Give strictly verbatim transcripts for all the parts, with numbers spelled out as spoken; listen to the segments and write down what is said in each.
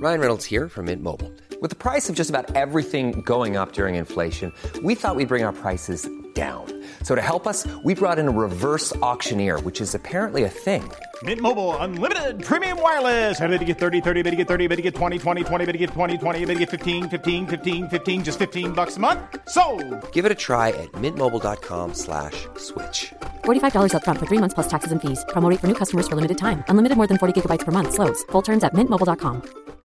Ryan Reynolds here from Mint Mobile. With the price of just about everything going up during inflation, we thought we'd bring our prices down. So to help us, we brought in a reverse auctioneer, which is apparently a thing. Mint Mobile Unlimited Premium Wireless. How to get thirty, thirty, how to get thirty, how to get twenty, twenty, twenty, how to get twenty, twenty, how to get fifteen, fifteen, fifteen, fifteen, just fifteen bucks a month? Sold! Give it a try at mintmobile.com slash switch. forty-five dollars up front for three months plus taxes and fees. Promo rate for new customers for limited time. Unlimited more than forty gigabytes per month. Slows full terms at mint mobile dot com.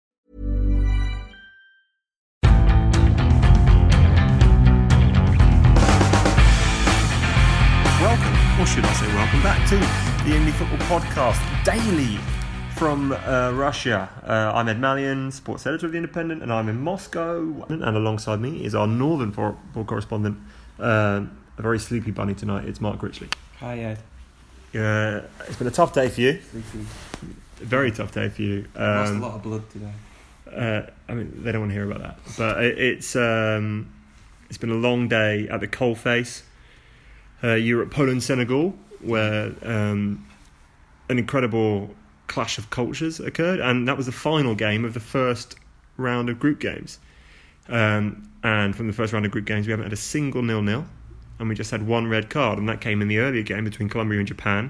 Welcome, or should I say welcome back to the Indie Football Podcast, daily from uh, Russia. Uh, I'm Ed Mallion, sports editor of The Independent, and I'm in Moscow. And alongside me is our northern football correspondent, uh, a very sleepy bunny tonight. It's Mark Critchley. Hi, Ed. Uh, it's been a tough day for you. Sleepy. A very tough day for you. Um, Lost a lot of blood today. Uh, I mean, they don't want to hear about that. But it, it's um, it's been a long day at the coalface. Uh, Europe, Poland, Senegal, where um, an incredible clash of cultures occurred, and that was the final game of the first round of group games. Um, and from the first round of group games, we haven't had a single nil-nil, and we just had one red card, and that came in the earlier game between Colombia and Japan.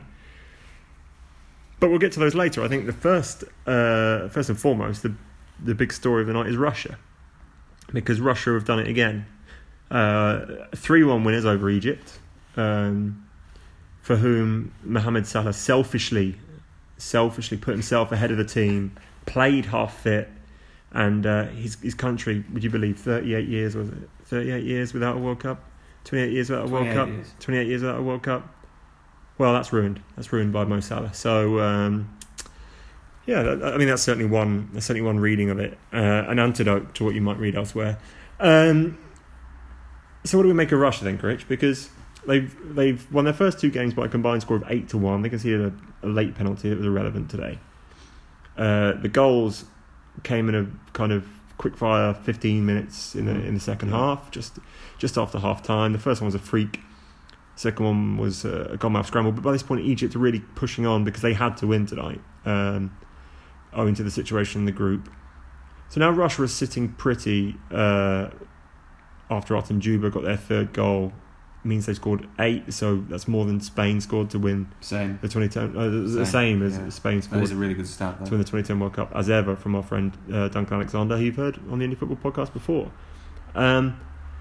But we'll get to those later. I think the first, uh, first and foremost, the the big story of the night is Russia, because Russia have done it again. Uh, three one winners over Egypt. Um, for whom Mohamed Salah selfishly, selfishly put himself ahead of the team, played half fit, and uh, his his country, would you believe, thirty-eight years was it? thirty-eight years without a World Cup, twenty-eight years without a World Cup, years. twenty-eight years without a World Cup. Well, that's ruined. That's ruined by Mo Salah. So, um, yeah, that, I mean that's certainly one. That's certainly one reading of it, uh, an antidote to what you might read elsewhere. Um, so, what do we make of Russia then, Critch? Because They've they've won their first two games by a combined score of eight to one. They conceded a, a late penalty that was irrelevant today. Uh, the goals came in a kind of quick fire fifteen minutes in the in the second yeah. half, just just after half time. The first one was a freak. The second one was a, a goalmouth scramble. But by this point, Egypt are really pushing on because they had to win tonight, um, owing to the situation in the group. So now Russia is sitting pretty uh, after Artem Dzyuba got their third goal. Means they scored eight, so that's more than Spain scored to win same the twenty ten. Uh, the same, same as yeah. Spain scored. That was a really good start though. To win the twenty ten World Cup, as ever, from our friend uh, Duncan Alexander, who you've heard on the Indie Football Podcast before. Um,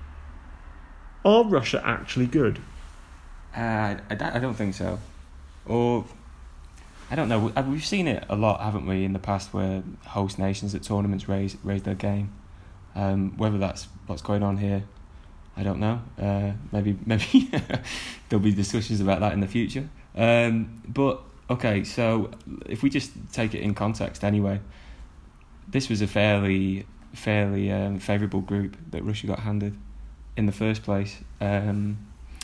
are Russia actually good? Uh, I, I don't think so. Or I don't know. We've seen it a lot, haven't we, in the past, where host nations at tournaments raise raise their game. Um, whether that's what's going on here, I don't know. Uh, maybe maybe there'll be discussions about that in the future. Um, but, okay, so if we just take it in context anyway, this was a fairly fairly um, favourable group that Russia got handed in the first place. Um,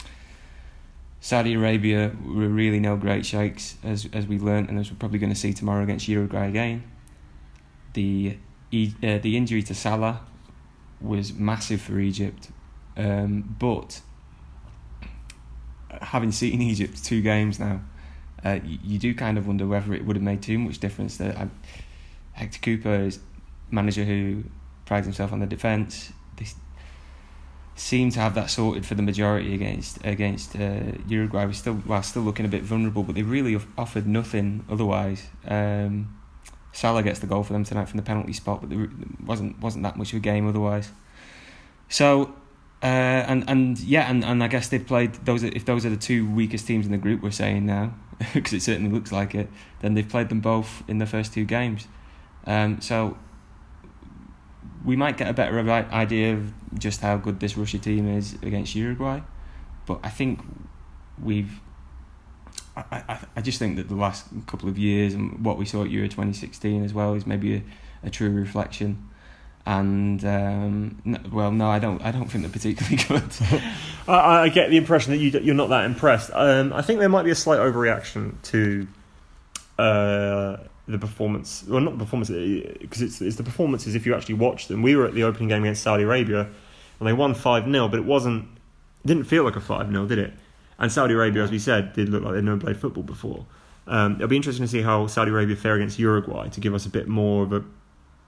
Saudi Arabia were really no great shakes, as as we learnt, and as we're probably going to see tomorrow against Uruguay again. The, uh, the injury to Salah was massive for Egypt. Um, but having seen Egypt two games now, uh, you, you do kind of wonder whether it would have made too much difference. That uh, Hector Cooper is a manager who prides himself on the defence. They seem to have that sorted for the majority against against uh, Uruguay. We're still while still looking a bit vulnerable, but they really have offered nothing otherwise. Um, Salah gets the goal for them tonight from the penalty spot, but there wasn't wasn't that much of a game otherwise. So. Uh, and and yeah, and, and I guess they've played those. If those are the two weakest teams in the group, we're saying now, because it certainly looks like it. Then they've played them both in the first two games. Um, so we might get a better idea of just how good this Russia team is against Uruguay. But I think we've. I, I I just think that the last couple of years and what we saw at Euro twenty sixteen as well is maybe a, a true reflection. And um, no, well, no, I don't. I don't think they're particularly good. I, I get the impression that you you're not that impressed. Um, I think there might be a slight overreaction to uh, the performance. Well, not the performance, because it's it's the performances if you actually watch them. We were at the opening game against Saudi Arabia, and they won five nil, but it wasn't. It didn't feel like a five nil, did it? And Saudi Arabia, as we said, did look like they'd never played football before. Um, it'll be interesting to see how Saudi Arabia fare against Uruguay to give us a bit more of a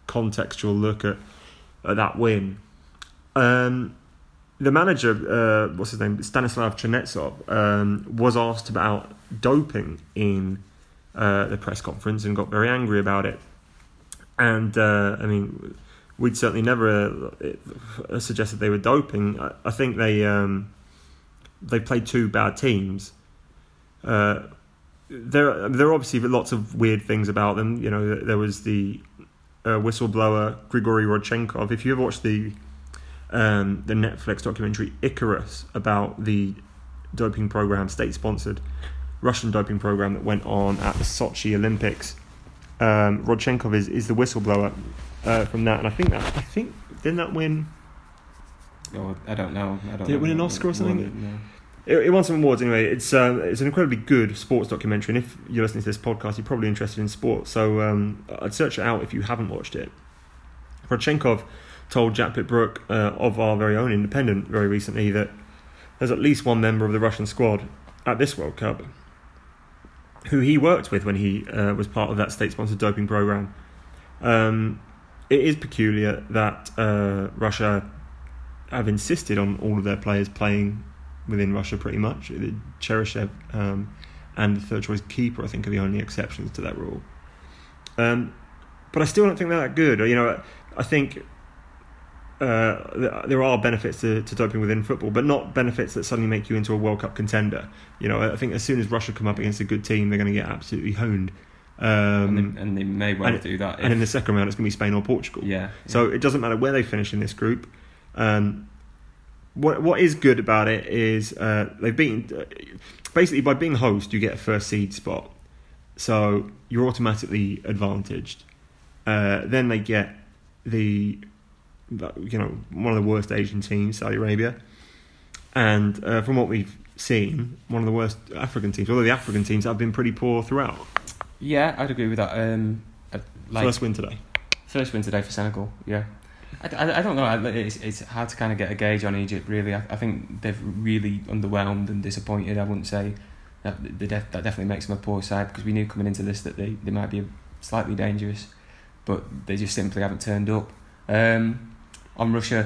contextual look at, at that win. Um, the manager, uh, what's his name, Stanislav Chernetsov, um, was asked about doping in uh, the press conference and got very angry about it. And uh, I mean, we'd certainly never uh, suggested they were doping. I, I think they um, they played two bad teams. Uh, there, there are obviously lots of weird things about them. You know, there was the uh, whistleblower Grigory Rodchenkov. If you ever watched the um, the Netflix documentary Icarus about the doping program, state-sponsored Russian doping program that went on at the Sochi Olympics, um, Rodchenkov is, is the whistleblower uh, from that, and I think that I think didn't that win? Oh, I don't know. I don't Did it know win an Oscar or something? It, no. It, it won some awards anyway. It's um, it's an incredibly good sports documentary, and if you're listening to this podcast, you're probably interested in sports. So um, I'd search it out if you haven't watched it. Rodchenkov told Jack Pitbrook uh, of our very own Independent very recently that there's at least one member of the Russian squad at this World Cup who he worked with when he uh, was part of that state-sponsored doping program. Um, it is peculiar that uh, Russia have insisted on all of their players playing within Russia pretty much. Cheryshev um, and the third choice keeper, I think, are the only exceptions to that rule. Um, but I still don't think they're that good. You know, I think uh, there are benefits to, to doping within football, but not benefits that suddenly make you into a World Cup contender. You know, I think as soon as Russia come up against a good team, they're going to get absolutely honed. Um, and, they, and they may well and, do that. And if, in the second round, it's going to be Spain or Portugal. Yeah, yeah. So it doesn't matter where they finish in this group. Um, what what is good about it is uh, they've beaten. Uh, basically, by being host, you get a first seed spot, so you're automatically advantaged. Uh, then they get the, you know, one of the worst Asian teams, Saudi Arabia, and uh, from what we've seen, one of the worst African teams. Although the African teams have been pretty poor throughout. Yeah, I'd agree with that. Um, like, first win today. First win today for Senegal. Yeah. I, I, I don't know. It's it's hard to kind of get a gauge on Egypt. Really, I, I think they've really underwhelmed and disappointed. I wouldn't say that they def, that definitely makes them a poor side, because we knew coming into this that they, they might be slightly dangerous, but they just simply haven't turned up. Um, on Russia,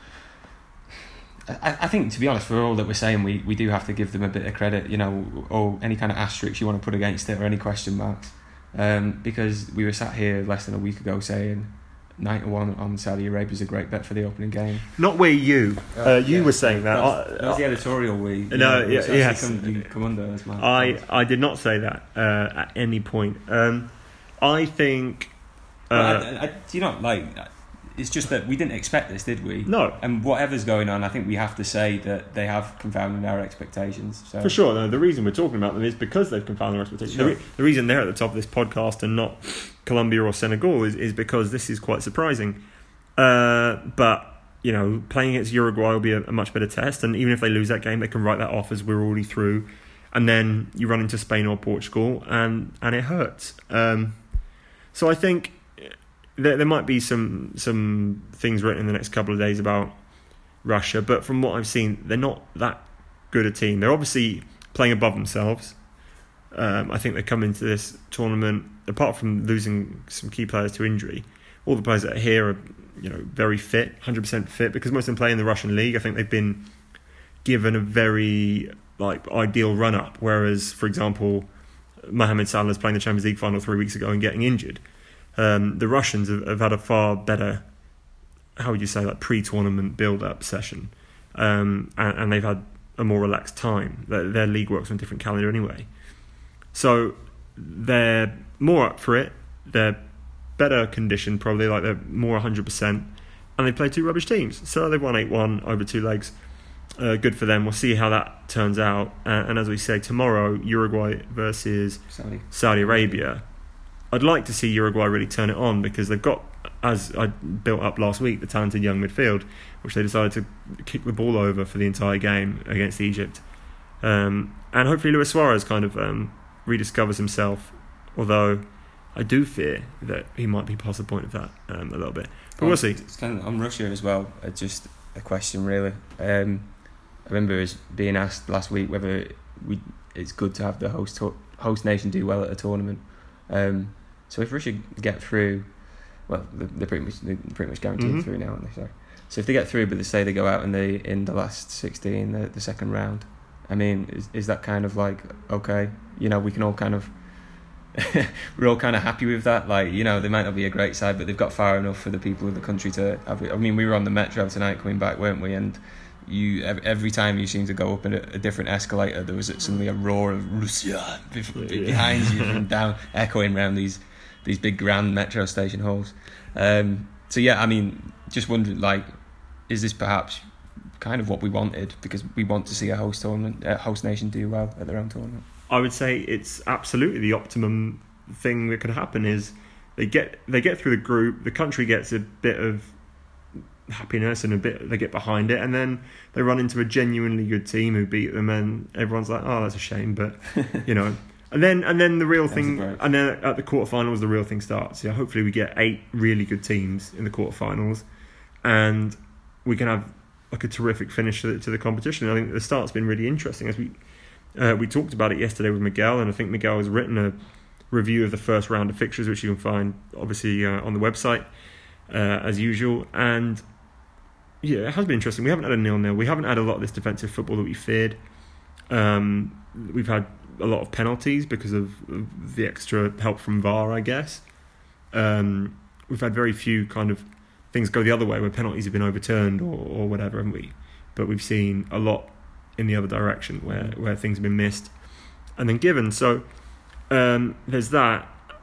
I, I think, to be honest, for all that we're saying, we, we do have to give them a bit of credit, you know, or any kind of asterisks you want to put against it, or any question marks, um, because we were sat here less than a week ago saying nine to one on Saudi Arabia is a great bet for the opening game. Not we, you. Uh, you yeah. were saying that. That was, I, that was the editorial we. No, know, yeah, yes. Come, you come under as well. I, I did not say that uh, at any point. Um, I think. Uh, well, I, I, do you not like? It's just that we didn't expect this, did we? No. And whatever's going on, I think we have to say that they have confounded our expectations. So. For sure. No, the reason we're talking about them is because they've confounded our expectations. Sure. The, re- the reason they're at the top of this podcast and not Colombia or Senegal is, is because this is quite surprising. Uh, but, you know, playing against Uruguay will be a, a much better test. And even if they lose that game, they can write that off as we're already through. And then you run into Spain or Portugal and, and it hurts. Um, so I think there, there might be some some things written in the next couple of days about Russia. But from what I've seen, they're not that good a team. They're obviously playing above themselves. Um, I think they come into this tournament, apart from losing some key players to injury, all the players that are here are, you know, very fit, one hundred percent fit, because most of them play in the Russian league. I think they've been given a very like ideal run up, whereas, for example, Mohamed Salah's playing the Champions League final three weeks ago and getting injured. Um, the Russians have, have had a far better, how would you say, like pre-tournament build-up session, um, and, and they've had a more relaxed time. Their, their league works on a different calendar anyway, so they're more up for it. They're better conditioned, probably, like they're more one hundred percent, and they play two rubbish teams, so they've won eight one over two legs. Uh, good for them. We'll see how that turns out, uh, and as we say, tomorrow Uruguay versus Saudi. Saudi Arabia. I'd like to see Uruguay really turn it on, because they've got, as I built up last week, the talented young midfield, which they decided to kick the ball over for the entire game against Egypt, um, and hopefully Luis Suarez kind of um, rediscovers himself, although I do fear that he might be past the point of that um, a little bit. But we'll see. It's kind of on Russia as well. Uh, just a question, really. Um, I remember us being asked last week whether we it's good to have the host to- host nation do well at a tournament. Um, so if Russia get through, well, they're, they're pretty much they're pretty much guaranteed Mm-hmm. through now, aren't they? So, so if they get through, but they say they go out in the in the last sixteen, the, the second round. I mean, is is that kind of like okay? You know, we can all kind of we're all kind of happy with that. Like, you know, they might not be a great side, but they've got far enough for the people of the country to have. I mean, we were on the Metro tonight coming back, weren't we? And you every time you seem to go up in a, a different escalator, there was suddenly a roar of Russia behind you and down, echoing around these these big grand Metro station halls. Um, so yeah, I mean, just wondering, like, is this perhaps kind of what we wanted, because we want to see a host tournament, a host nation do well at their own tournament? I would say it's absolutely the optimum thing that could happen. Is they get they get through the group, the country gets a bit of happiness and a bit, they get behind it, and then they run into a genuinely good team who beat them, and everyone's like, oh, that's a shame, but you know. And then and then the real thing, and then at the quarterfinals, the real thing starts. Yeah, hopefully we get eight really good teams in the quarterfinals, and we can have like a terrific finish to the, to the competition. I think the start's been really interesting. As we uh, we talked about it yesterday with Miguel, and I think Miguel has written a review of the first round of fixtures, which you can find obviously uh, on the website uh, as usual. And yeah, it has been interesting. We haven't had a nil-nil. We haven't had a lot of this defensive football that we feared. Um, we've had a lot of penalties because of the extra help from V A R, I guess. Um, we've had very few kind of things go the other way where penalties have been overturned or, or whatever, haven't we? But we've seen a lot in the other direction where, where things have been missed and then given. So um, there's that.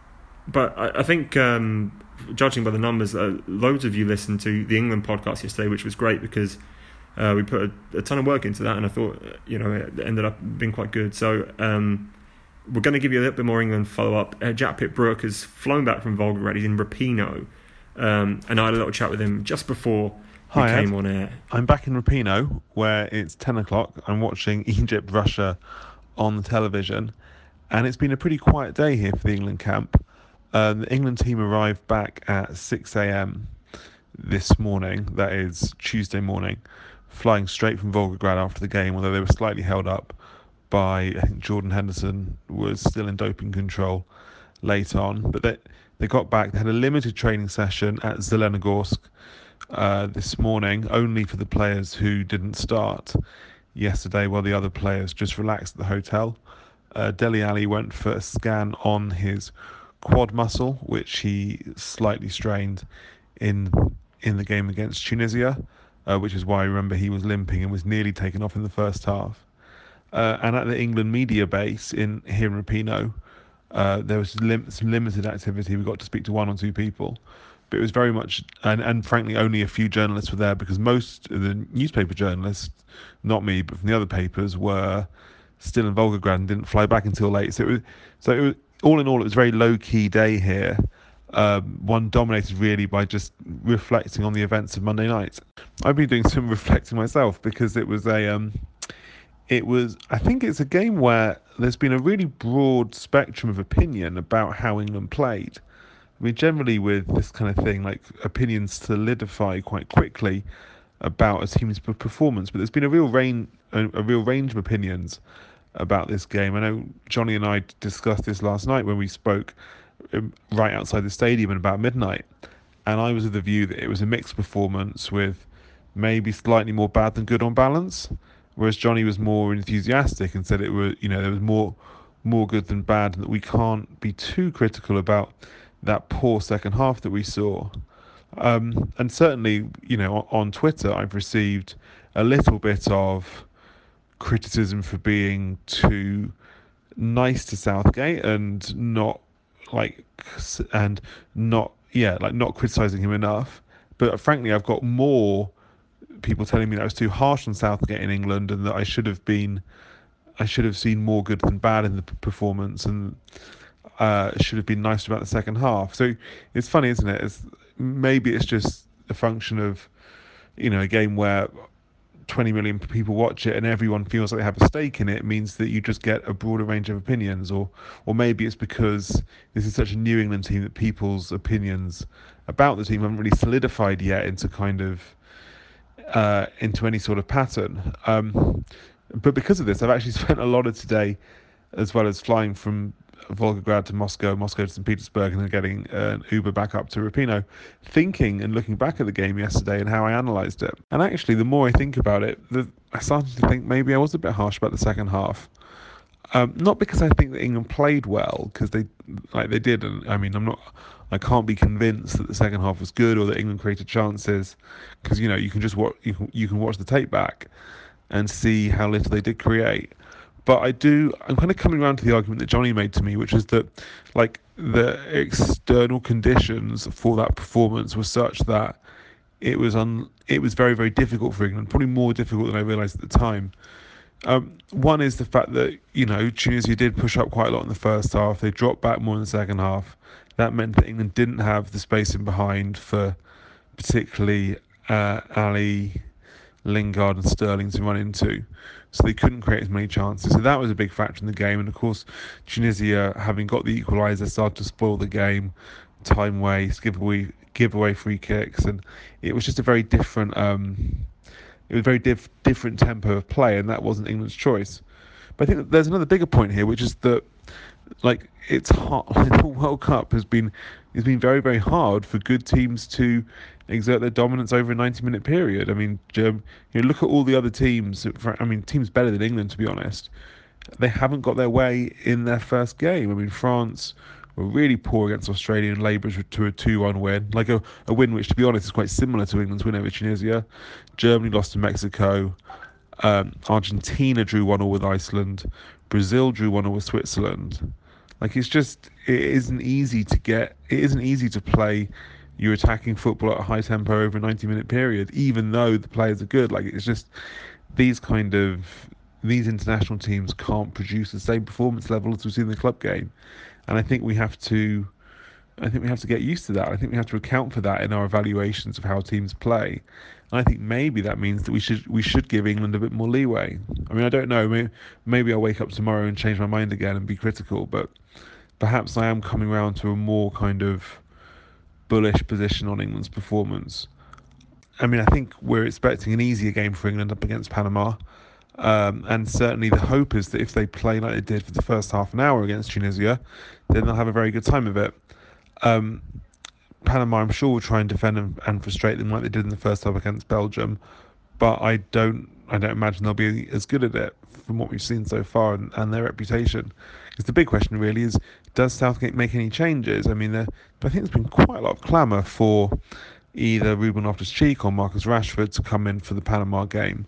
But I, I think, um, judging by the numbers, uh, loads of you listened to the England podcast yesterday, which was great because Uh, we put a, a ton of work into that, and I thought, you know, it ended up being quite good. So um, we're going to give you a little bit more England follow-up. Uh, Jack Pitt-Brooke has flown back from Volgograd. He's in Rapino. Um, and I had a little chat with him just before we Hi, came Ed. on air. I'm back in Rapino, where it's ten o'clock. I'm watching Egypt-Russia on the television, and it's been a pretty quiet day here for the England camp. Uh, the England team arrived back at six a.m. this morning, that is Tuesday morning, flying straight from Volgograd after the game, although they were slightly held up by, I think Jordan Henderson was still in doping control late on. But they they got back, they had a limited training session at Zelenogorsk uh, this morning, only for the players who didn't start yesterday, while the other players just relaxed at the hotel. Uh, Dele Alli went for a scan on his quad muscle, which he slightly strained in in the game against Tunisia. Uh, which is why I remember he was limping and was nearly taken off in the first half. Uh, and at the England media base in here in Rapino, uh, there was lim- some limited activity. We got to speak to one or two people, but it was very much, and, and frankly, only a few journalists were there, because most of the newspaper journalists, not me, but from the other papers, were still in Volgograd and didn't fly back until late. So it was, so it was, all in all, it was a very low-key day here. Um, one dominated really by just reflecting on the events of Monday night. I've been doing some reflecting myself, because it was a, um, it was, I think it's a game where there's been a really broad spectrum of opinion about how England played. I mean, generally with this kind of thing, like, opinions solidify quite quickly about a team's performance, but there's been a real range, a, a real range of opinions about this game. I know Johnny and I discussed this last night when we spoke right outside the stadium at about midnight, and I was of the view that it was a mixed performance with maybe slightly more bad than good on balance, whereas Johnny was more enthusiastic and said it was, you know, there was more more good than bad, and that we can't be too critical about that poor second half that we saw. Um, and certainly, you know, on Twitter I've received a little bit of criticism for being too nice to Southgate and not like and not yeah like not criticizing him enough. But frankly, I've got more people telling me that I was too harsh on Southgate in England, and that I should have been I should have seen more good than bad in the performance, and uh should have been nicer about the second half. So it's funny, isn't it? It's, maybe it's just a function of, you know, a game where twenty million people watch it and everyone feels like they have a stake in it, means that you just get a broader range of opinions, or or maybe it's because this is such a New England team that people's opinions about the team haven't really solidified yet into kind of uh, into any sort of pattern. Um, but because of this, I've actually spent a lot of today, as well as flying from Volgograd to Moscow, Moscow to Saint Petersburg, and then getting an Uber back up to Rapino, thinking and looking back at the game yesterday and how I analysed it. And actually, the more I think about it, the, I started to think maybe I was a bit harsh about the second half. Um, not because I think that England played well, because they like they did, and I mean I'm not, I can't be convinced that the second half was good or that England created chances, because you know you can just watch you can you can watch the tape back and see how little they did create. But I do, I'm kind of coming around to the argument that Johnny made to me, which is that like the external conditions for that performance were such that it was un, it was very very difficult for England, probably more difficult than I realised at the time. Um, one is the fact that, you know, Tunisia did push up quite a lot in the first half. They dropped back more in the second half. That meant that England didn't have the space in behind for particularly uh, Ali, Lingard and Sterling to run into. So they couldn't create as many chances. So that was a big factor in the game. And of course, Tunisia, having got the equaliser, started to spoil the game. Time waste, give away, give away free kicks. And it was just a very different... Um, It was a very diff- different tempo of play, and that wasn't England's choice. But I think that there's another bigger point here, which is that, like, it's hard. The World Cup has been it's been very, very hard for good teams to exert their dominance over a ninety-minute period. I mean, um, you know, look at all the other teams. I mean, teams better than England, to be honest. They haven't got their way in their first game. I mean, France were really poor against Australia and laboured to a two one win. Like a, a win which, to be honest, is quite similar to England's win over Tunisia. Germany lost to Mexico. Um, Argentina drew one all with Iceland. Brazil drew one all with Switzerland. Like, it's just, it isn't easy to get, it isn't easy to play your attacking football at a high tempo over a ninety minute period, even though the players are good. Like, it's just, these kind of, these international teams can't produce the same performance level as we see in the club game. And I think we have to, I think we have to get used to that. I think we have to account for that in our evaluations of how teams play. And I think maybe that means that we should we should give England a bit more leeway. I mean, I don't know. Maybe, maybe I'll wake up tomorrow and change my mind again and be critical. But perhaps I am coming around to a more kind of bullish position on England's performance. I mean, I think we're expecting an easier game for England up against Panama. Um, and certainly the hope is that if they play like they did for the first half an hour against Tunisia, then they'll have a very good time of it. Um, Panama, I'm sure, will try and defend and, and frustrate them like they did in the first half against Belgium, but I don't, I don't imagine they'll be as good at it from what we've seen so far and, and their reputation. Because the big question really is, does Southgate make any changes? I mean, I think there's been quite a lot of clamour for either Ruben Loftus-Cheek or Marcus Rashford to come in for the Panama game.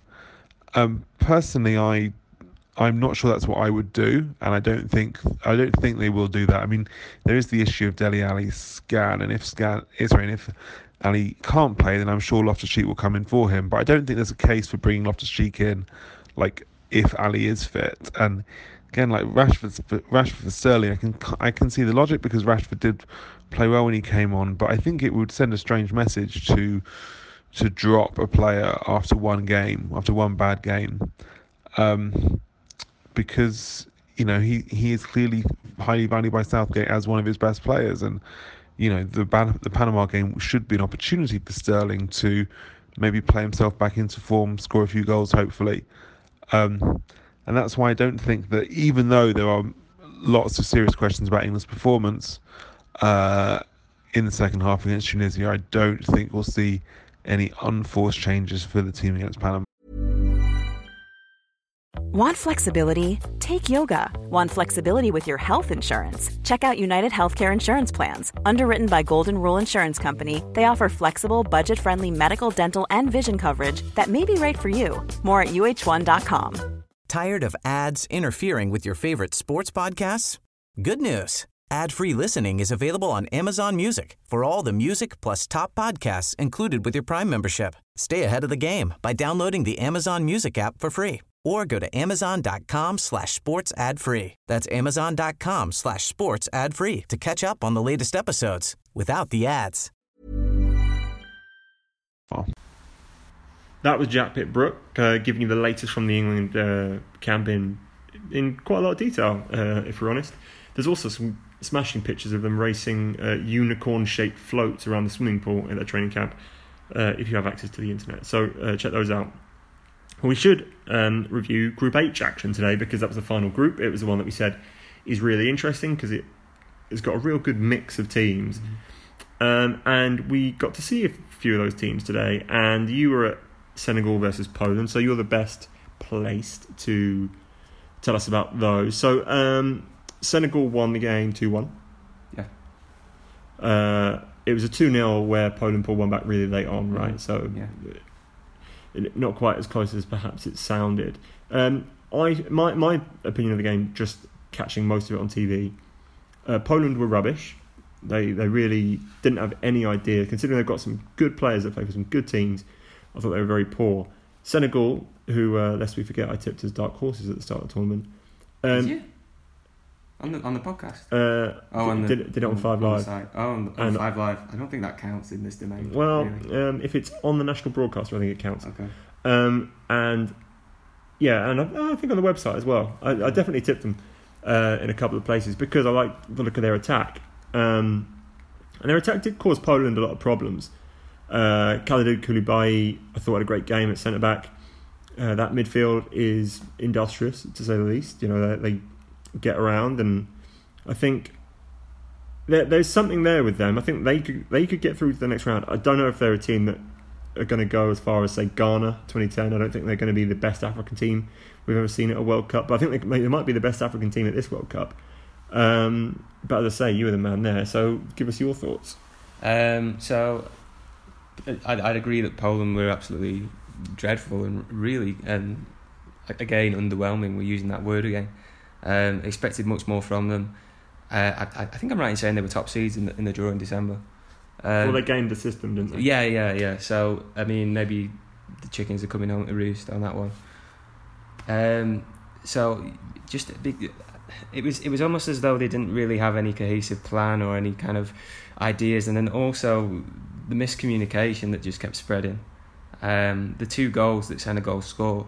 Um, personally, I, I'm not sure that's what I would do, and I don't think I don't think they will do that. I mean, there is the issue of Dele Alli's scan, and if scan sorry, and if Ali can't play, then I'm sure Loftus-Cheek will come in for him. But I don't think there's a case for bringing Loftus-Cheek in, like if Ali is fit. And again, like Rashford, Rashford for Sterling, I can I can see the logic because Rashford did play well when he came on, but I think it would send a strange message to. to drop a player after one game, after one bad game, um, because, you know, he, he is clearly highly valued by Southgate as one of his best players. And, you know, the the Panama game should be an opportunity for Sterling to maybe play himself back into form, score a few goals, hopefully. Um, and that's why I don't think that, even though there are lots of serious questions about England's performance uh, in the second half against Tunisia, I don't think we'll see any unforced changes for the team against Panama. Want flexibility? Take yoga. Want flexibility with your health insurance? Check out United Healthcare Insurance Plans. Underwritten by Golden Rule Insurance Company, they offer flexible, budget-friendly medical, dental, and vision coverage that may be right for you. More at U H one dot com. Tired of ads interfering with your favorite sports podcasts? Good news. Ad-free listening is available on Amazon Music for all the music plus top podcasts included with your Prime membership. Stay ahead of the game by downloading the Amazon Music app for free or go to amazon.com slash sports ad free. That's amazon.com slash sports ad free to catch up on the latest episodes without the ads. Oh. That was Jack Pitt-Brooke uh, giving you the latest from the England uh, camp in, in quite a lot of detail, uh, if we're honest. There's also some smashing pictures of them racing uh, unicorn-shaped floats around the swimming pool in their training camp, uh, if you have access to the internet. So uh, check those out. We should um, review Group H action today because that was the final group. It was the one that we said is really interesting because it it's got a real good mix of teams. Mm-hmm. Um, and we got to see a few of those teams today. And you were at Senegal versus Poland, so you're the best placed to tell us about those. So um, Senegal won the game two one. Yeah. Uh, it was a two nil where Poland pulled one back really late on, right? Mm-hmm. So yeah. it, not quite as close as perhaps it sounded. Um, I my my opinion of the game, just catching most of it on T V, uh, Poland were rubbish. They they really didn't have any idea, considering they've got some good players that play for some good teams. I thought they were very poor. Senegal, who uh, lest we forget, I tipped as dark horses at the start of the tournament. Um, Did you? On the on the podcast? Uh, oh, on the, did, did it on, on Five on Live. The oh, on, on Five Live. I don't think that counts in this domain. Well, really. um, if it's on the national broadcaster, I think it counts. Okay. Um, and yeah, and I, I think on the website as well. I, I definitely tipped them uh, in a couple of places because I like the look of their attack. Um, and their attack did cause Poland a lot of problems. Uh, Kalidou Koulibaly, I thought, had a great game at centre back. Uh, that midfield is industrious, to say the least. You know, they, they get around, and I think there, there's something there with them. I think they could they could get through to the next round. I don't know if they're a team that are going to go as far as, say, Ghana twenty ten. I don't think they're going to be the best African team we've ever seen at a World Cup, but I think they, they might be the best African team at this World Cup. Um, but as I say, you were the man there, so give us your thoughts. Um, so I'd, I'd agree that Poland were absolutely dreadful and really, and again, underwhelming. We're using that word again. Um, expected much more from them. Uh, I, I think I'm right in saying they were top seeds in the, in the draw in December. Um, well, they gained the system, didn't they? Yeah, yeah, yeah. So, I mean, maybe the chickens are coming home to roost on that one. Um, so, just a big, it was it was almost as though they didn't really have any cohesive plan or any kind of ideas, and then also the miscommunication that just kept spreading. Um, the two goals that Senegal scored,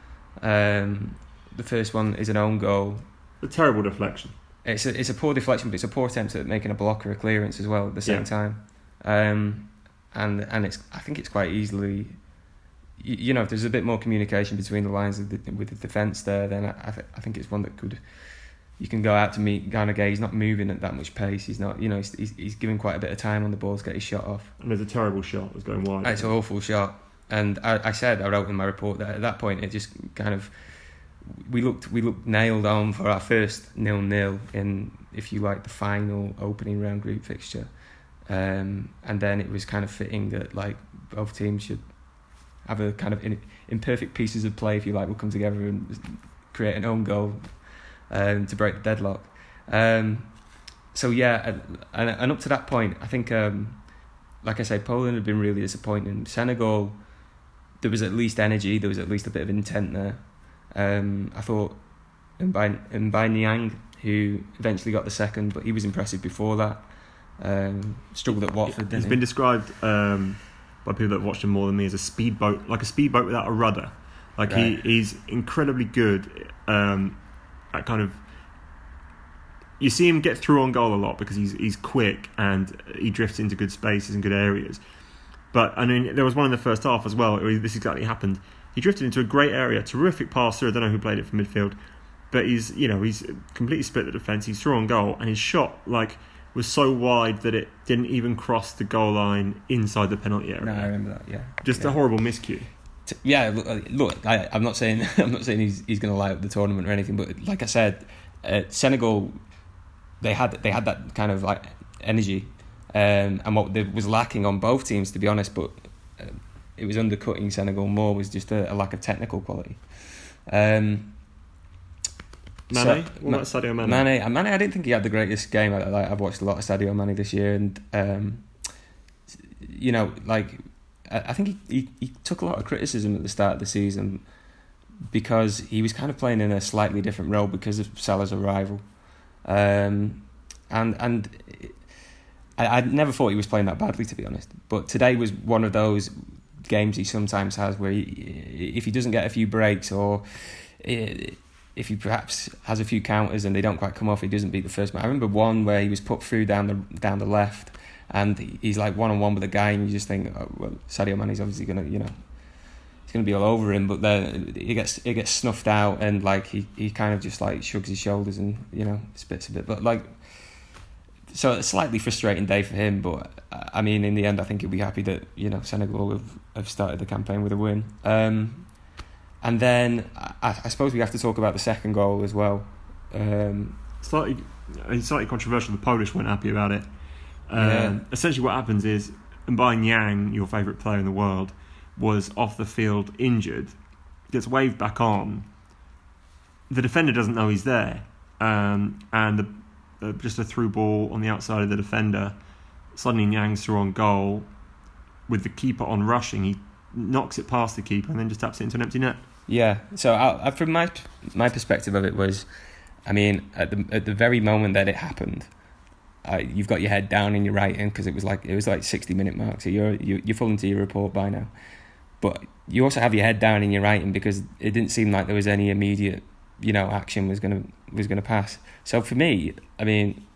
um, the first one is an own goal. A terrible deflection. It's a, it's a poor deflection, but it's a poor attempt at making a block or a clearance as well at the same yeah. time. Um, and and it's I think it's quite easily, you, you know, if there's a bit more communication between the lines of the, with the defence there, then I I, th- I think it's one that could, you can go out to meet Gana Gueye. He's not moving at that much pace. He's not, you know, he's, he's he's giving quite a bit of time on the ball to get his shot off. And there's a terrible shot that's going wide. It's an awful shot. And I, I said, I wrote in my report that at that point it just kind of, we looked we looked nailed on for our first nil-nil in, if you like, the final opening round group fixture. Um, and then it was kind of fitting that like both teams should have a kind of in, imperfect pieces of play, if you like, will come together and create an own goal um, to break the deadlock. Um, so yeah, and, and up to that point, I think, um, like I say, Poland had been really disappointing. Senegal, there was at least energy, there was at least a bit of intent there. Um, I thought Mbaye Niang, who eventually got the second, but he was impressive before that. Um, struggled at Watford. He's didn't been he? described um, by people that have watched him more than me as a speedboat, like a speedboat without a rudder. Like right. he, he's incredibly good um, at kind of. You see him get through on goal a lot because he's he's quick and he drifts into good spaces and good areas. But I mean, there was one in the first half as well. This exactly happened. He drifted into a great area, terrific pass through. I don't know who played it from midfield, but he's you know he's completely split the defence. He's through on goal and his shot like was so wide that it didn't even cross the goal line inside the penalty area. No, I remember that. Yeah, just yeah. a horrible miscue. Yeah, look, look I, I'm not saying I'm not saying he's he's going to light up the tournament or anything, but like I said, uh, Senegal, they had they had that kind of like energy, um, and what was lacking on both teams, to be honest, but uh, it was undercutting Senegal more was just a, a lack of technical quality. Um, Mane? So, what about Sadio Mane? Mane, Mane, I didn't think he had the greatest game. I, like, I've watched a lot of Sadio Mane this year, and um, you know, like I, I think he, he he took a lot of criticism at the start of the season because he was kind of playing in a slightly different role because of Salah's arrival, um, and and I, I never thought he was playing that badly, to be honest. But today was one of those games he sometimes has where he, if he doesn't get a few breaks or if he perhaps has a few counters and they don't quite come off, he doesn't beat the first man. I remember one where he was put through down the down the left and he's like one on one with a guy and you just think, oh, well, Sadio Mane's obviously gonna, you know, going to be all over him, but then he gets he gets snuffed out, and like he, he kind of just like shrugs his shoulders and, you know, spits a bit. But like, so a slightly frustrating day for him. But I mean, in the end, I think he'll be happy that, you know, Senegal have, have started the campaign with a win. Um, and then I, I suppose we have to talk about the second goal as well. Um, slightly, it's slightly controversial. The Polish weren't happy about it. Um, yeah. Essentially, what happens is Mbaye Niang, your favourite player in the world, was off the field injured, gets waved back on. The defender doesn't know he's there, um, and the, uh, just a through ball on the outside of the defender. Suddenly Niang's through on goal with the keeper on rushing. He knocks it past the keeper and then just taps it into an empty net. Yeah, so I, I, from my my perspective of it was, I mean, at the at the very moment that it happened, uh, you've got your head down in your writing because it was like it was like sixty minute mark, so you're you, you're full into your report by now. But you also have your head down in your writing because it didn't seem like there was any immediate, you know, action was gonna was gonna pass. So for me, I mean,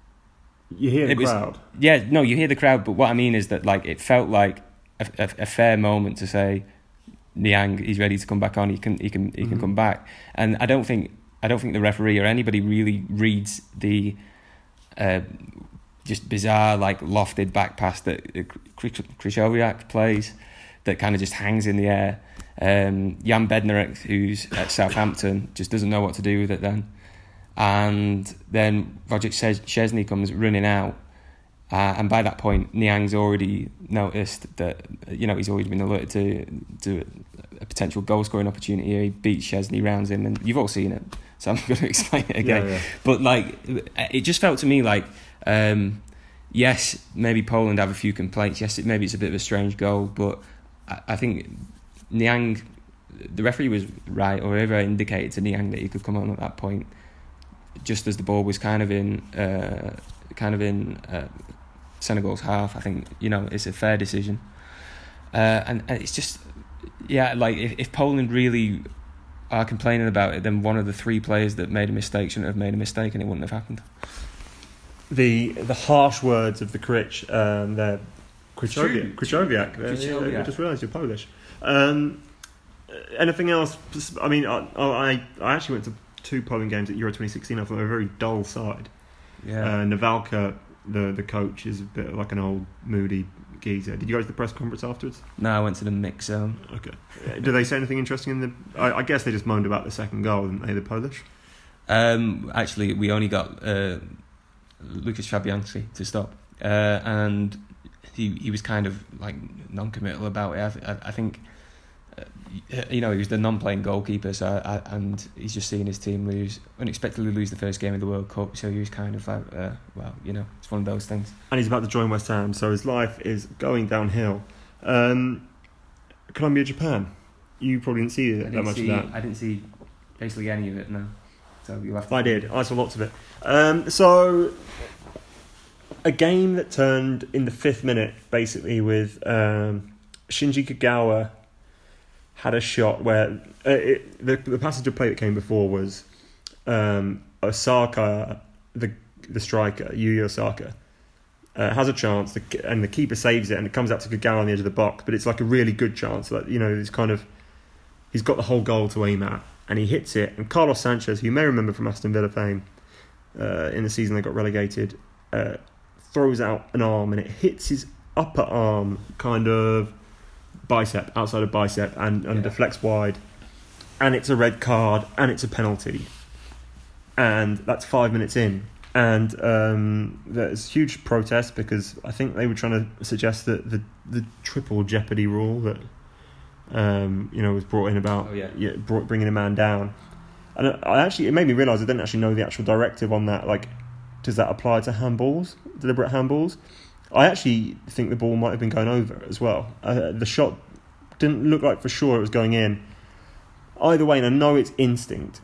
you hear the was, crowd. Yeah, no, you hear the crowd. But what I mean is that like it felt like a, a, a fair moment to say, Niang, he's ready to come back on. He can he can he can mm-hmm. come back. And I don't think I don't think the referee or anybody really reads the uh, just bizarre like lofted back pass that Krychowiak plays. That kind of just hangs in the air. Um, Jan Bednarek, who's at Southampton, just doesn't know what to do with it then. And then Wojciech Szczesny comes running out. Uh, and by that point, Niang's already noticed that, you know, he's already been alerted to, to a potential goal-scoring opportunity. He beats Szczesny, rounds him, and you've all seen it, so I'm going to explain it again. Yeah, yeah. But, like, it just felt to me like... Um, yes, maybe Poland have a few complaints. Yes, it, maybe it's a bit of a strange goal, but I think Niang, the referee was right, or whoever indicated to Niang that he could come on at that point, just as the ball was kind of in, uh, kind of in uh, Senegal's half. I think, you know, it's a fair decision, uh, and, and it's just, yeah, like if, if Poland really are complaining about it, then one of the three players that made a mistake shouldn't have made a mistake, and it wouldn't have happened. The the harsh words of the Krich, um, there. Krychowiak. Krychowiak. Krychowiak. I just realised you're Polish. Um, anything else? I mean, I, I I actually went to two Poland games at Euro twenty sixteen. I thought they were a very dull side. Yeah. Uh, Nawalka, the the coach, is a bit like an old moody geezer. Did you go to the press conference afterwards? No, I went to the mix zone. Okay. Did they say anything interesting in the? I, I guess they just moaned about the second goal, didn't they? The Polish. Um, actually, we only got uh, Lucas Fabianski to stop, uh, and. He he was kind of like non-committal about it. I, I, I think, uh, you know, he was the non-playing goalkeeper, so I, I, and he's just seeing his team lose, unexpectedly lose the first game of the World Cup. So he was kind of like, uh, well, you know, it's one of those things. And he's about to join West Ham, so his life is going downhill. Um, Colombia, Japan. You probably didn't see that didn't much see, of that. I didn't see basically any of it. No, so you have to. I did. I saw lots of it. Um, so. A game that turned in the fifth minute, basically, with um, Shinji Kagawa had a shot where uh, it, the the passage of play that came before was um, Osaka, the the striker, Yuya Osaka, uh, has a chance, to, and the keeper saves it, and it comes out to Kagawa on the edge of the box. But it's like a really good chance. Like, you know, it's kind of he's got the whole goal to aim at, and he hits it. And Carlos Sanchez, who you may remember from Aston Villa fame, uh, in the season they got relegated. Uh, throws out an arm and it hits his upper arm, kind of bicep, outside of bicep, and, and yeah. deflects wide. And it's a red card and it's a penalty. And that's five minutes in. And um, there's huge protest because I think they were trying to suggest that the, the triple jeopardy rule that um, you know was brought in about oh, yeah. Yeah, brought, bringing a man down. And I actually it made me realise I didn't actually know the actual directive on that. Like, does that apply to handballs, deliberate handballs? I actually think the ball might have been going over as well. Uh, the shot didn't look like for sure it was going in. Either way, and I know it's instinct,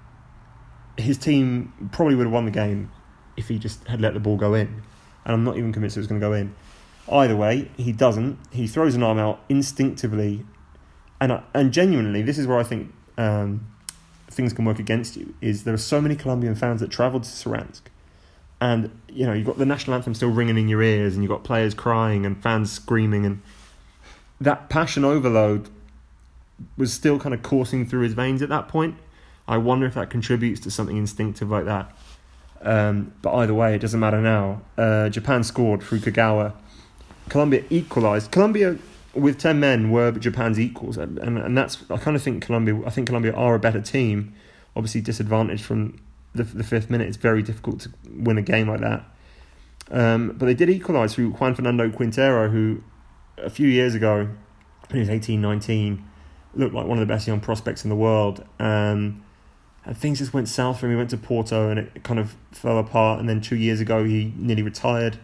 his team probably would have won the game if he just had let the ball go in. And I'm not even convinced it was going to go in. Either way, he doesn't. He throws an arm out instinctively. And I, and genuinely, this is where I think um, things can work against you, is there are so many Colombian fans that travelled to Saransk. And, you know, you've got the national anthem still ringing in your ears, and you've got players crying and fans screaming, and that passion overload was still kind of coursing through his veins at that point. I wonder if that contributes to something instinctive like that. Um, but either way, it doesn't matter now. Uh, Japan scored through Kagawa. Colombia equalised. Colombia, with ten men, were Japan's equals, and, and and that's I kind of think Colombia. I think Colombia are a better team. Obviously, disadvantaged from the, the fifth minute. It's very difficult to win a game like that. Um, but they did equalise through Juan Fernando Quintero, who a few years ago, when he was eighteen, nineteen, looked like one of the best young prospects in the world. Um, and things just went south for him. He went to Porto and it kind of fell apart. And then two years ago, he nearly retired.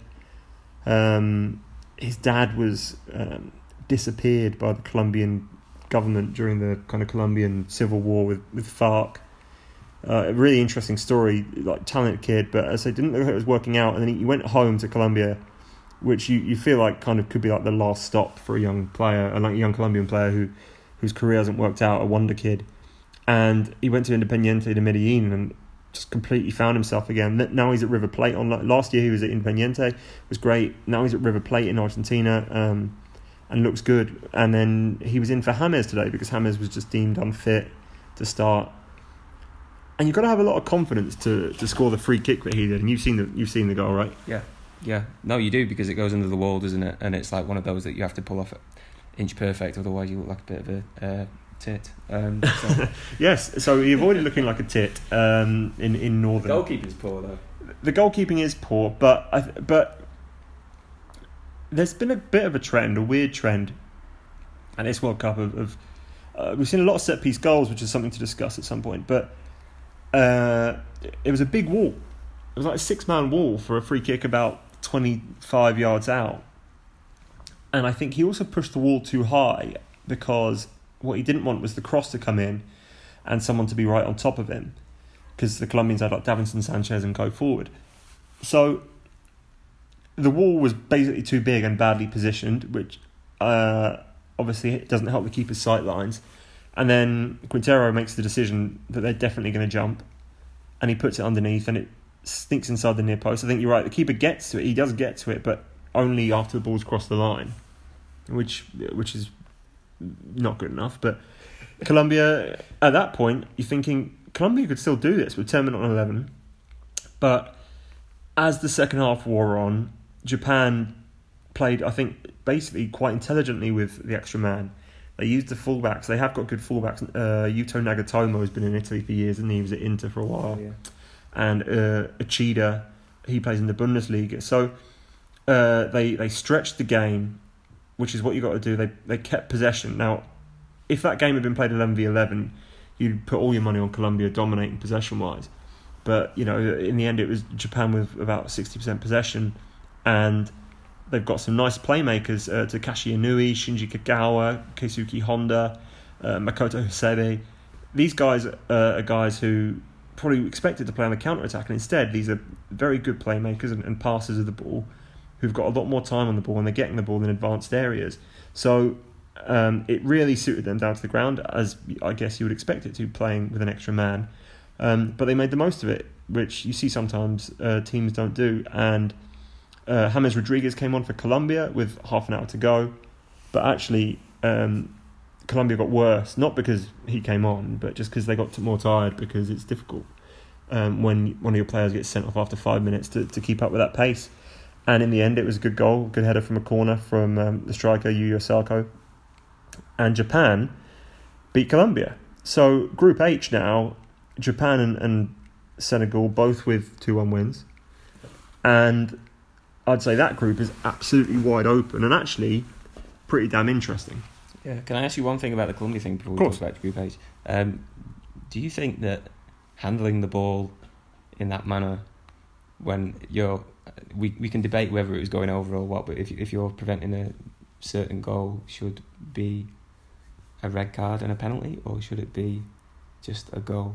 Um, his dad was um, disappeared by the Colombian government during the kind of Colombian civil war with, with FARC. Uh, a really interesting story, like talented kid, but as I didn't know how it was working out. And then he went home to Colombia, which you, you feel like kind of could be like the last stop for a young player, a like young Colombian player who whose career hasn't worked out, a wonder kid. And he went to Independiente de Medellin and just completely found himself again. Now he's at River Plate. On last year he was at Independiente, was great. Now he's at River Plate in Argentina, um, and looks good. And then he was in for James today because James was just deemed unfit to start. And you've got to have a lot of confidence to, to score the free kick that he did. And you've seen the you've seen the goal, right? Yeah, yeah. No, you do, because it goes under the wall, doesn't it? And it's like one of those that you have to pull off inch perfect, otherwise you look like a bit of a uh, tit. Um, so. Yes, so he avoided looking like a tit um, in in Northern. The goalkeeping's poor though. The goalkeeping is poor, but I, but there's been a bit of a trend, a weird trend, at this World Cup of, of uh, we've seen a lot of set piece goals, which is something to discuss at some point. But uh, it was a big wall. It was like a six man wall for a free kick about twenty-five yards out. And I think he also pushed the wall too high because what he didn't want was the cross to come in and someone to be right on top of him, because the Colombians had like Davinson Sanchez and go forward. So the wall was basically too big and badly positioned, which uh, obviously doesn't help the keeper's sight lines. And then Quintero makes the decision that they're definitely going to jump, and he puts it underneath and it sneaks inside the near post. I think you're right, the keeper gets to it, he does get to it, but only after the ball's crossed the line, which which is not good enough. But Colombia, at that point, you're thinking Colombia could still do this with ten minutes on eleven. But as the second half wore on, Japan played, I think, basically quite intelligently with the extra man. They used the fullbacks. They have got good fullbacks. Uh, Yuto Nagatomo has been in Italy for years, and he was at Inter for a while. Oh, yeah. And uh, Achida, he plays in the Bundesliga. So Uh, they they stretched the game, which is what you got to do. They they kept possession. Now, if that game had been played eleven v eleven, you'd put all your money on Colombia dominating possession wise. But you know, in the end, it was Japan with about sixty percent possession, and they've got some nice playmakers: uh, Takashi Inui, Shinji Kagawa, Keisuke Honda, uh, Makoto Hasebe. These guys uh, are guys who probably expected to play on the counter attack, and instead, these are very good playmakers and, and passers of the ball, who've got a lot more time on the ball and they're getting the ball in advanced areas. So um, it really suited them down to the ground, as I guess you would expect it to, playing with an extra man. Um, but they made the most of it, which you see sometimes uh, teams don't do. And uh, James Rodriguez came on for Colombia with half an hour to go. But actually, um, Colombia got worse, not because he came on, but just because they got more tired, because it's difficult um, when one of your players gets sent off after five minutes to, to keep up with that pace. And in the end, it was a good goal, good header from a corner from um, the striker, Yuya Osako. And Japan beat Colombia. So Group H now, Japan and, and Senegal both with two one wins. And I'd say that group is absolutely wide open and actually pretty damn interesting. Yeah. Can I ask you one thing about the Colombia thing before we talk about Group H? Um, do you think that handling the ball in that manner, when you're... We we can debate whether it was going over or what, but if if you're preventing a certain goal, should be a red card and a penalty, or should it be just a goal?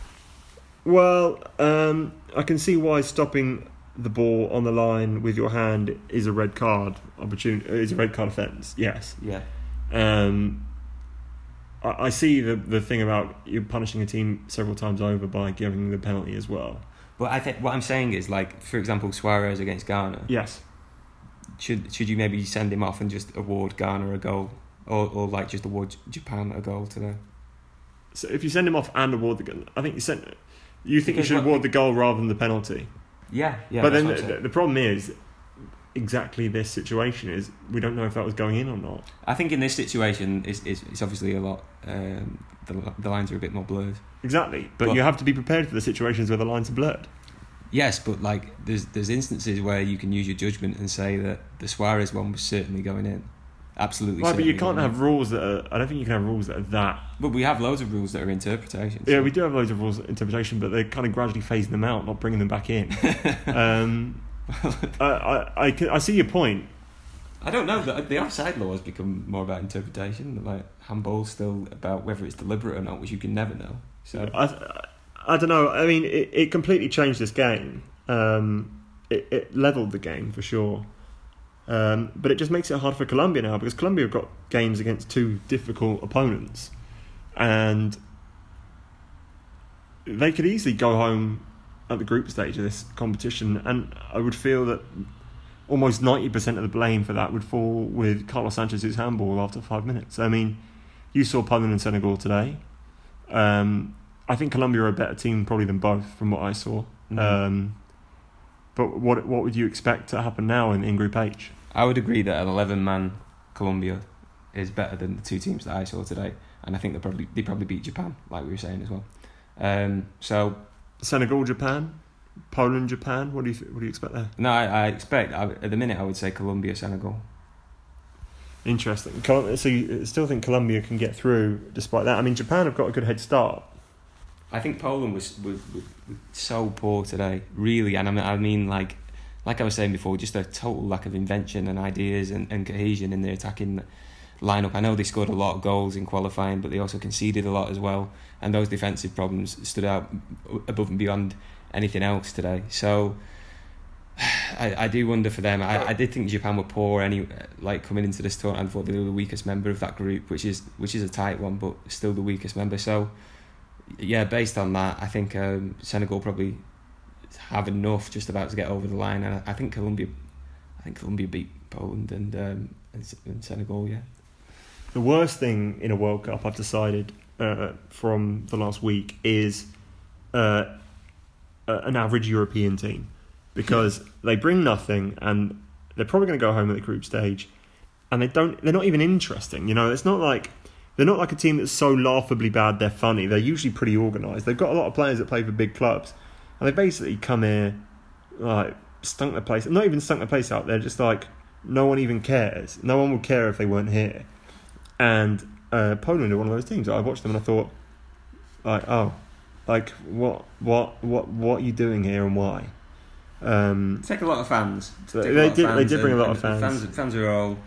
Well, um, I can see why stopping the ball on the line with your hand is a red card opportunity. Is a red card offence. Yes. Yeah. Um, I, I see the the thing about you punishing a team several times over by giving the penalty as well. But I think what I'm saying is, like, for example, Suarez against Ghana. Yes. Should should you maybe send him off and just award Ghana a goal or or like just award Japan a goal today. So if you send him off and award the goal, I think you sent. You think Because you should what- award the goal rather than the penalty. Yeah, yeah. but that's then what I'm the, saying. the problem is exactly this situation is we don't know if that was going in or not. I think in this situation, it's it's, it's obviously a lot. Um, the the lines are a bit more blurred. Exactly, but But- you have to be prepared for the situations where the lines are blurred. Yes, but like there's there's instances where you can use your judgment and say that the Suarez one was certainly going in, absolutely. Right, but you certainly can't going have in. rules that are. I don't think you can have rules that are that. But we have loads of rules that are interpretations. Yeah, we do have loads of rules of interpretation, but they're kind of gradually phasing them out, not bringing them back in. um, I, I, I, can- I see your point. I don't know. The, the offside law has become more about interpretation. Like handball's still about whether it's deliberate or not, which you can never know. So I, I don't know. I mean, it, it completely changed this game. Um, it, it leveled the game for sure. Um, but it just makes it hard for Colombia now because Colombia have got games against two difficult opponents, and they could easily go home at the group stage of this competition. And I would feel that almost ninety percent of the blame for that would fall with Carlos Sanchez's handball after five minutes. I mean, you saw Poland and Senegal today. Um, I think Colombia are a better team probably than both from what I saw. Mhm. Um, but what what would you expect to happen now in, in Group H? I would agree that an eleven-man Colombia is better than the two teams that I saw today, and I think they probably they probably beat Japan, like we were saying as well. Um, so Senegal, Japan, Poland, Japan. What do you th- what do you expect there? no, I, I expect I, at the minute I would say Colombia, Senegal. Interesting. Col- So you still think Colombia can get through despite that? I mean, Japan have got a good head start. I think Poland was, was, was so poor today, really, and I mean, I mean like like I was saying before, just a total lack of invention and ideas and, and cohesion in their attacking lineup. I know they scored a lot of goals in qualifying, but they also conceded a lot as well, and those defensive problems stood out above and beyond anything else today. So I, I do wonder for them. I, I did think Japan were poor any like coming into this tournament. I thought they were the weakest member of that group, which is which is a tight one, but still the weakest member. So yeah, based on that, I think um, Senegal probably have enough just about to get over the line, and I, I think Colombia, I think Colombia beat Poland and um, and, and Senegal. Yeah. The worst thing in a World Cup, I've decided uh, from the last week, is uh, uh, an average European team, because they bring nothing and they're probably going to go home at the group stage, and they don't. They're not even interesting. You know, it's not like they're not like a team that's so laughably bad they're funny. They're usually pretty organised. They've got a lot of players that play for big clubs, and they basically come here like stunk the place. Not even stunk the place out. They're just like no one even cares. No one would care if they weren't here. And uh, Poland are one of those teams. I watched them and I thought, like, oh, like what, what, what, what are you doing here and why? Um, Take a lot of fans. So Take a they lot of did- fans they did bring and- a lot of and fans. Fans, fans are all,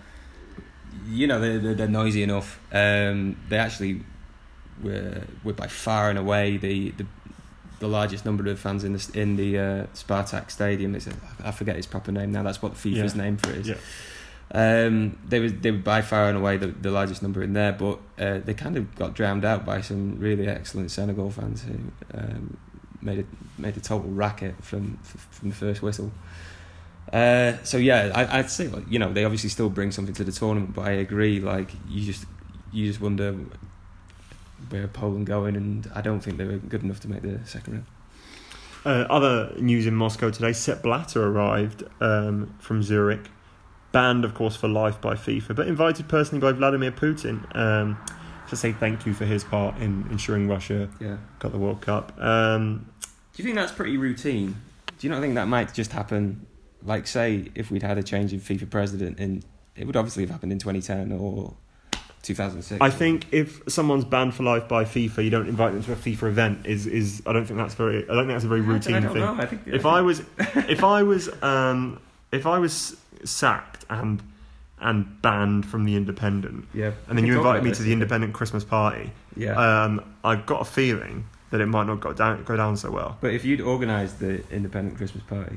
you know, they're, they're, they're noisy enough. Um, they actually were, were by far and away the, the the largest number of fans in the in the uh, Spartak Stadium. It's a, I forget its proper name now. That's what FIFA's Yeah. name for it is. Yeah. Um, they were they were by far and away the, the largest number in there, but uh, they kind of got drowned out by some really excellent Senegal fans who um, made a made a total racket from from the first whistle. Uh, so yeah, I, I'd say like, you know they obviously still bring something to the tournament, but I agree. Like you just you just wonder where Poland going, and I don't think they were good enough to make the second round. Uh, other news in Moscow today: Sepp Blatter arrived um, from Zurich, banned, of course, for life by FIFA, but invited personally by Vladimir Putin um, to say thank you for his part in ensuring Russia Yeah. got the World Cup. Um, Do you think that's pretty routine? Do you not think that might just happen? Like, say, if we'd had a change in FIFA president, and it would obviously have happened in twenty ten or two thousand six. I think if someone's banned for life by FIFA, you don't invite them to a FIFA event. Is is I don't think that's very. I don't think that's a very routine I don't thing. know. I think, If I was, if I was, um, if I was sacked and and banned from the Independent, yeah, and then you invited me to the Independent Christmas party, yeah. um, I've got a feeling that it might not go down go down so well. But if you'd organised the Independent Christmas party,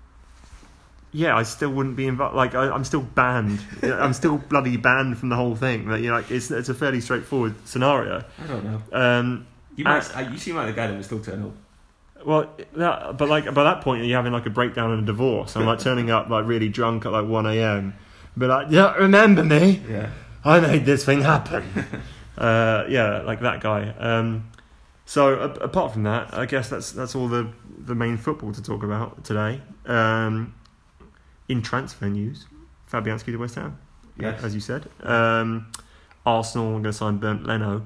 Yeah, I still wouldn't be invited. Like I, I'm still banned. I'm still bloody banned from the whole thing. Like, you know, like, it's it's a fairly straightforward scenario. I don't know. Um, You might, uh, you seem like the guy that would still turn up. Well, that, but like by that point, you're having like a breakdown and a divorce. I'm like turning up like really drunk at like one a.m. But like, yeah, remember me? Yeah. I made this thing happen. uh, yeah, like that guy. Um, so a- apart from that, I guess that's that's all the, the main football to talk about today. Um, in transfer news, Fabianski to West Ham, Yes. as you said. Um, Arsenal are going to sign Bernd Leno,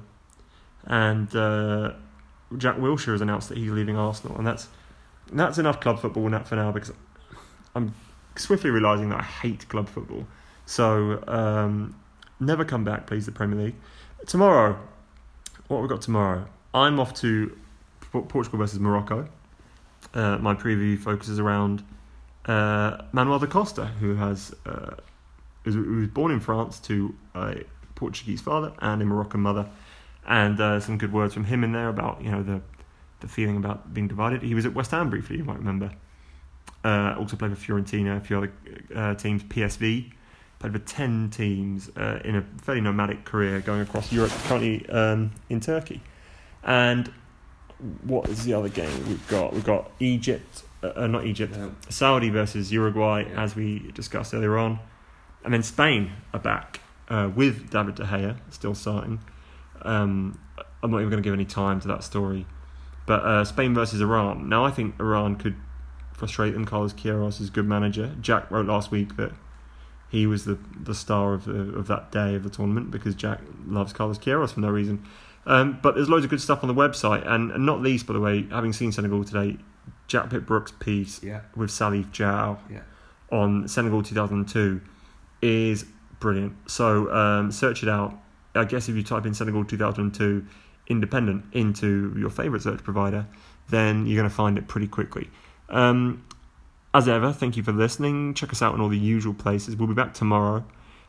and uh, Jack Wilshere has announced that he's leaving Arsenal, and that's that's enough club football for now, because I'm swiftly realising that I hate club football. So um, never come back, please, the Premier League. Tomorrow, what have we got tomorrow? I'm off to Portugal versus Morocco. Uh, my preview focuses around uh, Manuel da Costa, who has uh, who was born in France to a Portuguese father and a Moroccan mother, and uh, some good words from him in there about, you know, the the feeling about being divided. He was at West Ham briefly, you might remember. Uh, also played for Fiorentina, a few other uh, teams, P S V. Played for ten teams uh, in a fairly nomadic career going across Europe, currently um, in Turkey. And what is the other game we've got? We've got Egypt, uh, not Egypt, No. Saudi versus Uruguay, Yeah. as we discussed earlier on. And then Spain are back uh, with David De Gea still starting. Um, I'm not even going to give any time to that story. But uh, Spain versus Iran. Now, I think Iran could frustrate them. Carlos Queiroz is a good manager. Jack wrote last week that he was the, the star of the, of that day of the tournament because Jack loves Carlos Queiroz for no reason. Um, but there's loads of good stuff on the website, and, and not least, by the way, having seen Senegal today, Jack Pitt-Brooks' piece Yeah. with Salif Diao Yeah. on Senegal two thousand two is brilliant. So um, search it out. I guess if you type in Senegal two thousand two independent into your favourite search provider, then you're going to find it pretty quickly. Um, as ever, thank you for listening. Check us out in all the usual places. We'll be back tomorrow.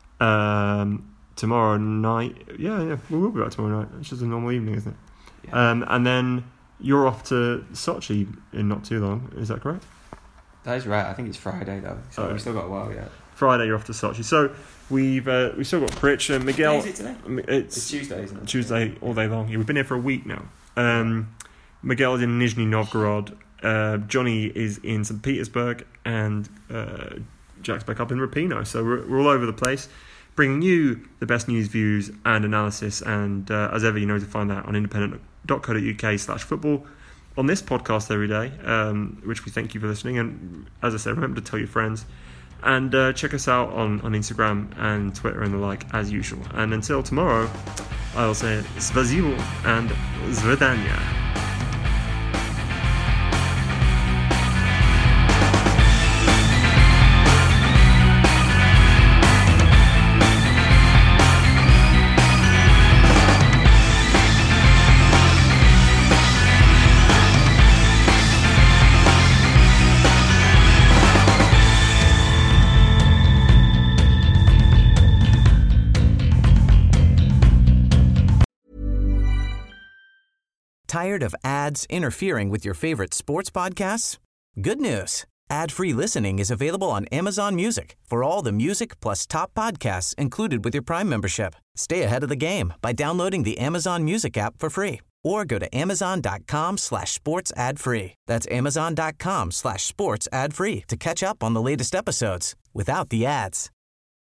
Um, tomorrow night. Yeah, yeah, we will be back tomorrow night. It's just a normal evening, isn't it? Yeah. Um, and then you're off to Sochi in not too long. Is that correct? That is right. I think it's Friday though, so Oh, we've right. still got a while yet. Friday, you're off to Sochi. So we've uh, we've still got Pritch and Miguel. Is it today? It's, It's Tuesday, isn't it? Tuesday all day long. Yeah, we've been here for a week now. Um, Miguel is in Nizhny Novgorod. Uh, Johnny is in Saint Petersburg, and uh, Jack's back up in Rapino. So we're, we're all over the place, bringing you the best news, views, and analysis. And uh, as ever, you know to find that on independent dot co dot uk slash football on this podcast every day, um, which we thank you for listening. And as I said, remember to tell your friends. And uh, check us out on, on Instagram and Twitter and the like, as usual. And until tomorrow, I'll say Spasibo and Zvedanya. Tired of ads interfering with your favorite sports podcasts? Good news. Ad-free listening is available on Amazon Music for all the music plus top podcasts included with your Prime membership. Stay ahead of the game by downloading the Amazon Music app for free or go to amazon.com slash sports ad free. That's amazon.com slash sports ad free to catch up on the latest episodes without the ads.